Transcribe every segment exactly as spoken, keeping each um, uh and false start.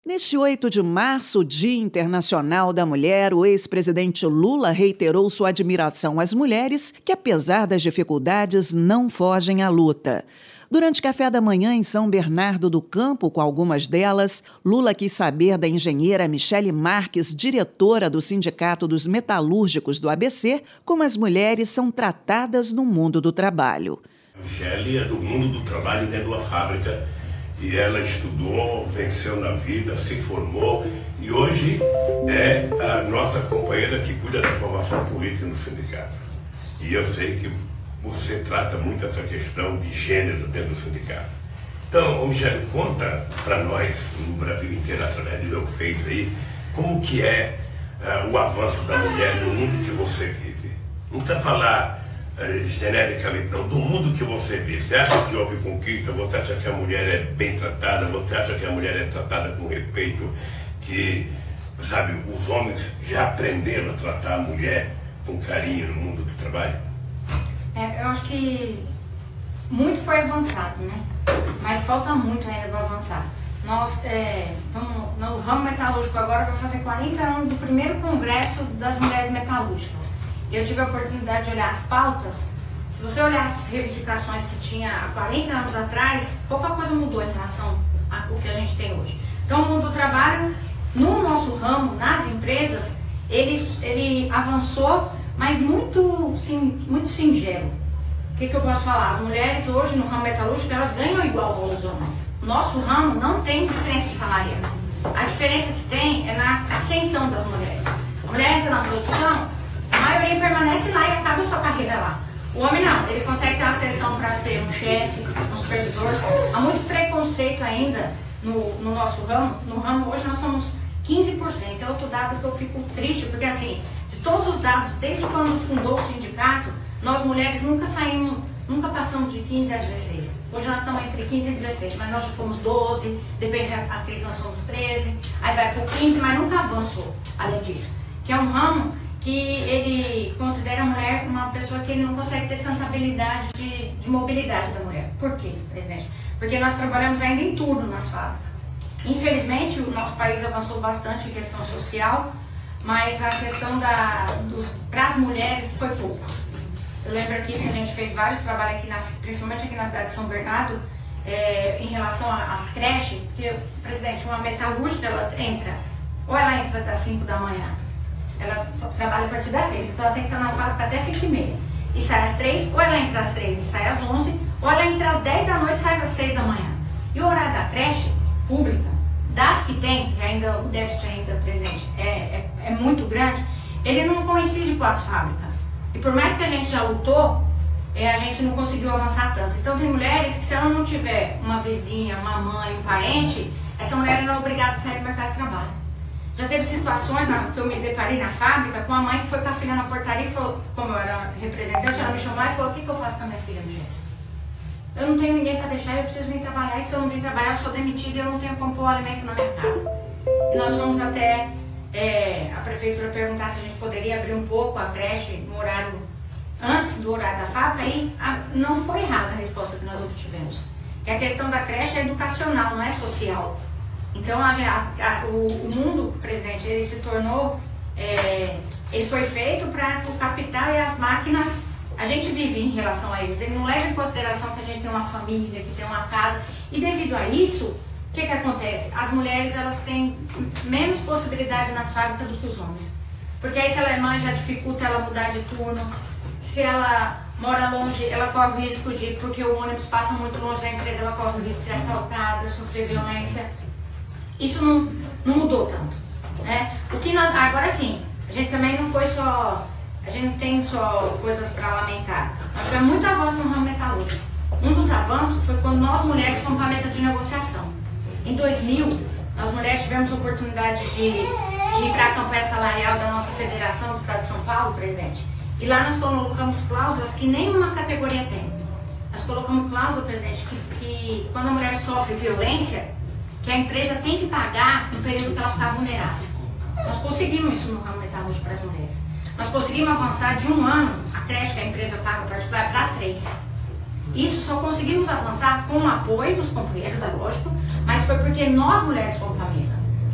Neste oito de março, Dia Internacional da Mulher, o ex-presidente Lula reiterou sua admiração às mulheres que, apesar das dificuldades, não fogem à luta. Durante café da manhã em São Bernardo do Campo, com algumas delas, Lula quis saber da engenheira Michele Marques, diretora do Sindicato dos Metalúrgicos do A B C, como as mulheres são tratadas no mundo do trabalho. Michele é do mundo do trabalho dentro da fábrica. E ela estudou, venceu na vida, se formou e hoje é a nossa companheira que cuida da formação política no sindicato. E eu sei que você trata muito essa questão de gênero dentro do sindicato. Então, Michele, conta para nós, no Brasil inteiro, através do meu Face aí, como que é uh, o avanço da mulher no mundo que você vive. Não precisa falar genericamente não, do mundo que você vive. Você acha que houve conquista? Você acha que a mulher é bem tratada? Você acha que a mulher é tratada com respeito? Que, sabe, os homens já aprenderam a tratar a mulher com carinho no mundo do trabalho? É, eu acho que muito foi avançado, né? Mas falta muito ainda para avançar. Nós, é, vamos, no ramo metalúrgico agora vai fazer quarenta anos do primeiro congresso das mulheres metalúrgicas. Eu tive a oportunidade de olhar as pautas. Se você olhasse as reivindicações que tinha há quarenta anos atrás, pouca coisa mudou em relação ao que a gente tem hoje. Então, o mundo do trabalho, no nosso ramo, nas empresas, ele, ele avançou, mas muito, sim, muito singelo. O que, que eu posso falar? As mulheres hoje no ramo metalúrgico, elas ganham igual aos homens. O nosso ramo não tem diferença salarial. A diferença que tem é na ascensão das mulheres. A mulher entra na produção, a maioria permanece lá e acaba a sua carreira lá. O homem não, ele consegue ter ascensão para ser um chefe, um supervisor. Há muito preconceito ainda no, no nosso ramo. No ramo hoje nós somos quinze por cento. É outro dado que eu fico triste, porque assim, de todos os dados, desde quando fundou o sindicato, nós mulheres nunca saímos, nunca passamos de quinze a dezesseis. Hoje nós estamos entre quinze e dezesseis, mas nós já fomos doze, depende da crise nós somos treze, aí vai por quinze, mas nunca avançou, além disso. Que é um ramo que ele considera a mulher uma pessoa que ele não consegue ter tanta habilidade de, de mobilidade da mulher. Por quê, presidente? Porque nós trabalhamos ainda em turno nas fábricas. Infelizmente, o nosso país avançou bastante em questão social, mas a questão da, para as mulheres foi pouco. Eu lembro aqui que a gente fez vários trabalhos, aqui nas, principalmente aqui na cidade de São Bernardo, é, em relação às creches, porque, presidente, uma metalúrgica, ela entra, ou ela entra das cinco da manhã, ela trabalha a partir das seis, então ela tem que estar na fábrica até cinco e meia. E sai às três, ou ela entra às três e sai às onze, ou ela entra às dez da noite e sai às seis da manhã. E o horário da creche pública, das que tem, que ainda o déficit ainda presente é, é, é muito grande, ele não coincide com as fábricas. E por mais que a gente já lutou, é, a gente não conseguiu avançar tanto. Então tem mulheres que, se ela não tiver uma vizinha, uma mãe, um parente, essa mulher não é obrigada a sair do mercado de trabalho. Já teve situações na, que eu me deparei na fábrica com a mãe que foi com a filha na portaria e falou, como eu era representante, ela me chamou e falou: o que, que eu faço com a minha filha, mulher? Eu não tenho ninguém para deixar, eu preciso vir trabalhar, e se eu não vir trabalhar, eu sou demitida e eu não tenho como pôr o alimento na minha casa. E nós fomos até é, a prefeitura perguntar se a gente poderia abrir um pouco a creche no horário, antes do horário da fábrica, e a, não foi errada a resposta que nós obtivemos. Que a questão da creche é educacional, não é social. Então, a, a, o, o mundo, presidente, ele se tornou, é, ele foi feito para o capital e as máquinas, a gente vive em relação a eles. Ele não leva em consideração que a gente tem uma família, que tem uma casa. E devido a isso, o que, que acontece? As mulheres, elas têm menos possibilidades nas fábricas do que os homens. Porque aí, se ela é mãe, já dificulta ela mudar de turno. Se ela mora longe, ela corre o risco de, porque o ônibus passa muito longe da empresa, ela corre o risco de ser assaltada, sofrer violência. Isso não, não mudou tanto, né? O que nós, agora sim, a gente também não foi só, a gente não tem só coisas para lamentar. Nós tivemos muito avanço no ramo metalúrgico. Um dos avanços foi quando nós mulheres fomos para a mesa de negociação. Em dois mil, nós mulheres tivemos a oportunidade de, de ir para a campanha salarial da nossa federação do estado de São Paulo, presidente. E lá nós colocamos cláusulas que nenhuma categoria tem. Nós colocamos cláusula, presidente, que, que quando a mulher sofre violência, que a empresa tem que pagar no período que ela ficar vulnerável. Nós conseguimos isso no ramo metalúrgico para as mulheres. Nós conseguimos avançar de um ano, a creche que a empresa paga particular, para três. Isso só conseguimos avançar com o apoio dos companheiros, é lógico, mas foi porque nós mulheres fomos para a mesa.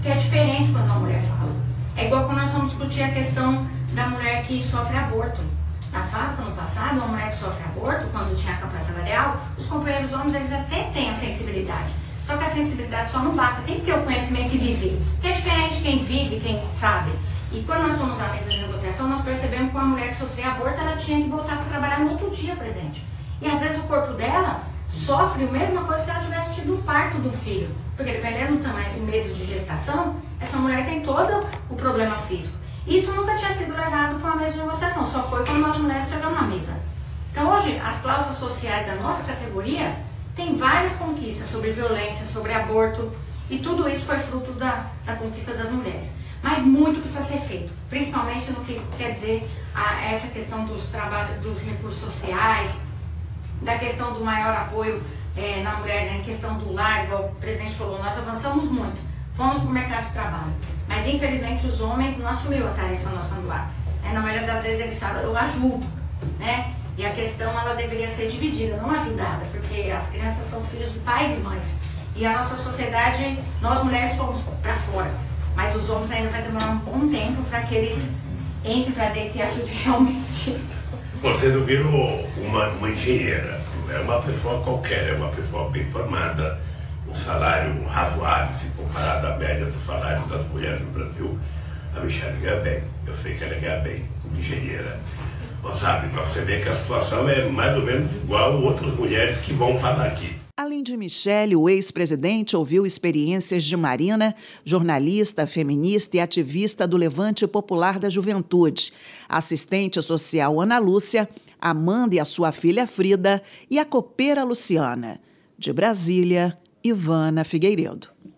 mulher que sofre aborto. Na fábrica, no passado, uma mulher que sofre aborto, quando tinha a campanha salarial, os companheiros homens, eles até têm a sensibilidade. Só que a sensibilidade só não basta, tem que ter o conhecimento e viver. Porque é diferente quem vive, quem sabe. E quando nós fomos à mesa de negociação, nós percebemos que uma mulher que sofria aborto, ela tinha que voltar para trabalhar no outro dia, presidente. E às vezes o corpo dela sofre a mesma coisa que ela tivesse tido o parto do filho. Porque dependendo do tamanho do mês de gestação, essa mulher tem todo o problema físico. Isso nunca tinha sido levado para uma mesa de negociação, só foi quando nós mulheres chegamos na mesa. Então hoje, as cláusulas sociais da nossa categoria têm várias conquistas sobre violência, sobre aborto, e tudo isso foi fruto da, da conquista das mulheres. Mas muito precisa ser feito, principalmente no que quer dizer a, essa questão dos, trabalhos, dos recursos sociais, da questão do maior apoio é, na mulher, na questão do lar, igual o presidente falou, nós avançamos muito, fomos para o mercado de trabalho, mas infelizmente os homens não assumiram a tarefa nossa no lar. É, na maioria das vezes eles falam, eu ajudo, né? E a questão ela deveria ser dividida, não ajudada, porque as crianças são filhos de pais e mães. E a nossa sociedade, nós mulheres fomos para fora, mas os homens ainda vai demorar um bom tempo para que eles entrem para dentro e ajudem realmente. Você não virou uma, uma engenheira, é uma pessoa qualquer, é uma pessoa bem formada, um salário razoável, se comparado à média do salário das mulheres no Brasil. A Michele ganha bem, eu sei que ela ganha bem como engenheira. Mas sabe, para você ver que a situação é mais ou menos igual a outras mulheres que vão falar aqui. Além de Michele, o ex-presidente ouviu experiências de Marina, jornalista, feminista e ativista do Levante Popular da Juventude, assistente social Ana Lúcia, Amanda e a sua filha Frida e a copeira Luciana. De Brasília, Ivana Figueiredo.